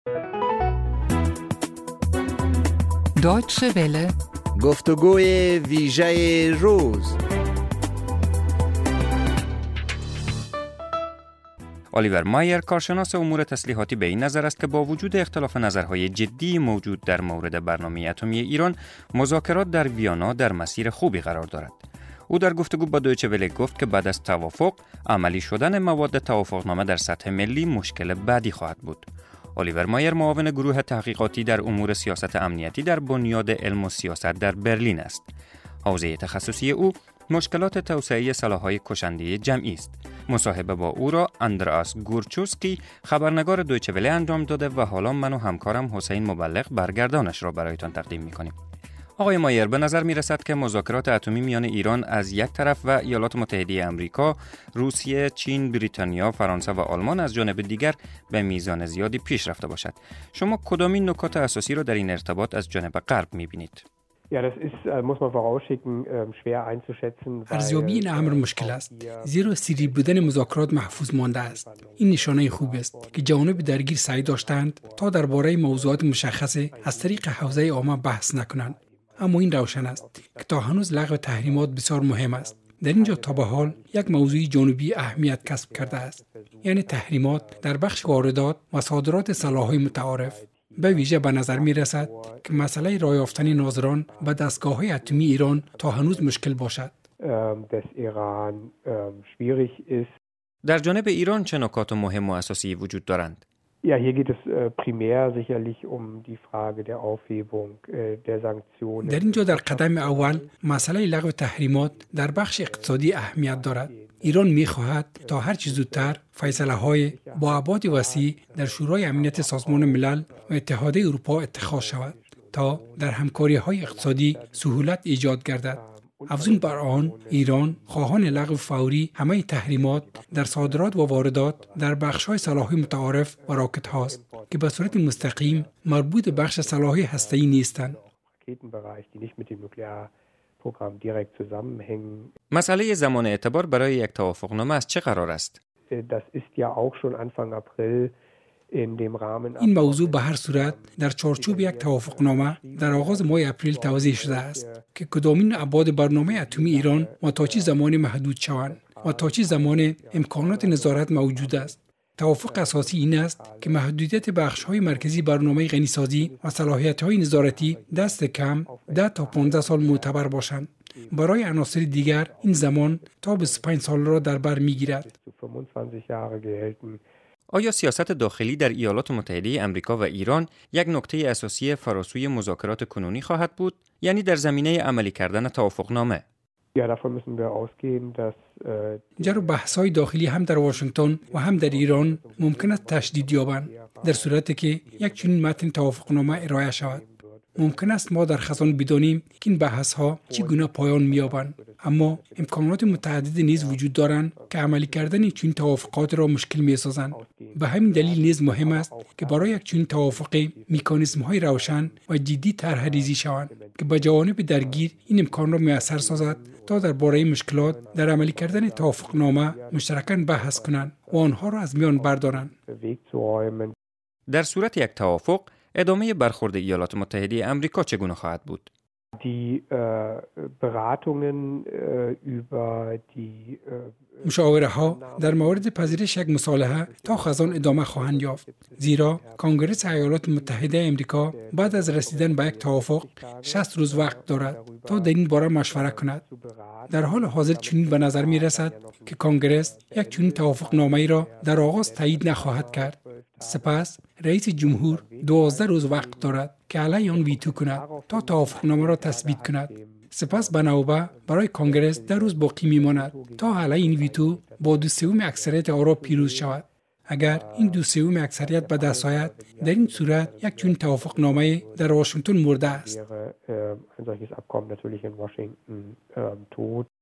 Deutsche Welle. گفتگوی ویژه روز. الیور مایر کارشناس امور تسلیحاتی به این نظر است که با وجود اختلاف نظرهای جدی موجود در مورد برنامه اتمی ایران، مذاکرات در ویانا در مسیر خوبی قرار دارد. او در گفتگو با دویچه وله گفت که بعد از توافق، عملی شدن مواد توافقنامه در سطح ملی مشکل بعدی خواهد بود. الیور مایر معاون گروه تحقیقاتی در امور سیاست امنیتی در بنیاد علم و سیاست در برلین است. حوزه تخصصی او مشکلات توسعه سلاح‌های کشنده جمعی است. مصاحبه با او را اندراس گورچوسکی خبرنگار دویچه وله انجام داده و حالا من و همکارم حسین مبلغ برگردانش را برایتان تقدیم می‌کنیم. آقای مایر، به نظر می‌رسد که مذاکرات اتمی میان ایران از یک طرف و ایالات متحده آمریکا، روسیه، چین، بریتانیا، فرانسه و آلمان از جانب دیگر به میزان زیادی پیش رفته باشد. شما کدامین نکات اساسی را در این ارتباط از جانب غرب می‌بینید؟ ارزیابی این امر مشکل است، زیرا سری بودن مذاکرات محفوظ مانده است. این نشانه خوب است که جوانب درگیر سعی داشتند تا درباره موضوعات مشخصه از طریق حوزه عامه بحث نکنند. اما این روشن است که تا هنوز لغو تحریمات بسیار مهم است. در اینجا تا به حال یک موضوع جانبی اهمیت کسب کرده است، یعنی تحریمات در بخش واردات و صادرات سلاح‌های متعارف. به ویژه به نظر می رسد که مسئله راه یافتن ناظران به دستگاه‌های اتمی ایران تا هنوز مشکل باشد. در جانب ایران چه نکات مهم و اساسی وجود دارند؟ Hier geht es primär sicherlich die Frage der Aufhebung der Sanktionen. در اینجا در قدم اول مسئله لغو تحریمات در بخش اقتصادی اهمیت دارد. ایران می‌خواهد تا هر چه زودتر فیصله‌های با ابعاد وسیع در شورای امنیت سازمان ملل و اتحادیه اروپا اتخاذ شود تا در همکاری‌های اقتصادی سهولت ایجاد گردد. افزون بر آن، ایران خواهان لغو فوری همه تحریمات در صادرات و واردات در بخش‌های سلاح‌های متعارف و راکت هاست که به صورت مستقیم مربوط به بخش سلاح‌های هسته‌ای نیستند. مسئله زمان اعتبار برای یک توافقنامه از چه قرار است؟ این موضوع به هر صورت در چارچوب یک توافقنامه در آغاز ماه اپریل توضیح شده است که کدامین ابعاد برنامه اتمی ایران و تا چه زمان محدود شوند و تا چه زمان امکانات نظارت موجود است. توافق اساسی این است که محدودیت بخش‌های مرکزی برنامه غنیسازی و صلاحیت‌های نظارتی دست کم 10 تا 15 سال معتبر باشند. برای عناصر دیگر این زمان تا 25 سال را در بر می‌گیرد. آیا سیاست داخلی در ایالات متحده آمریکا و ایران یک نکته اساسی فراسوی مذاکرات کنونی خواهد بود، یعنی در زمینه عملی کردن توافقنامه؟ جر و بحث‌های داخلی هم در واشنگتن و هم در ایران ممکن است تشدید یابند در صورتی که یک چنین متن توافقنامه ارائه شود. ممکن است ما در خزان بدانیم که این بحث‌ها چگونه پایان می‌یابند، اما امکانات متعددی نیز وجود دارند که عملی کردن چنین توافقات را مشکل می‌سازند. به همین دلیل نیز مهم است که برای یک چنین توافقی مکانیزم‌های روشن و جدی طرح‌ریزی شوند که به جوانب درگیر این امکان را میسر سازد تا درباره مشکلات در عملی کردن توافقنامه مشترکاً بحث کنند و آنها را از میان بردارند. در صورت یک توافق، ادامه برخورد ایالات متحده آمریکا چگونه خواهد بود؟ مشاوره ها در مورد پذیرش یک مصالحه تا خزان ادامه خواهند یافت، زیرا کنگره ایالات متحده آمریکا بعد از رسیدن به یک توافق 60 روز وقت دارد تا در این باره مشوره کند. در حال حاضر چنین به نظر می رسد که کنگره یک چنین توافقنامه‌ای را در آغاز تایید نخواهد کرد. سپس رئیس جمهور 12 روز وقت دارد که علیه آن ویتو کند تا توافقنامه را تثبیت کند. سپس به نوبه برای کنگره 10 روز باقی میماند تا علیه این ویتو با 2/3 اکثریت آرا پیروز شود. اگر این 2/3 اکثریت به دست آید، در این صورت یک چنین توافقنامه در واشنگتن مرده است.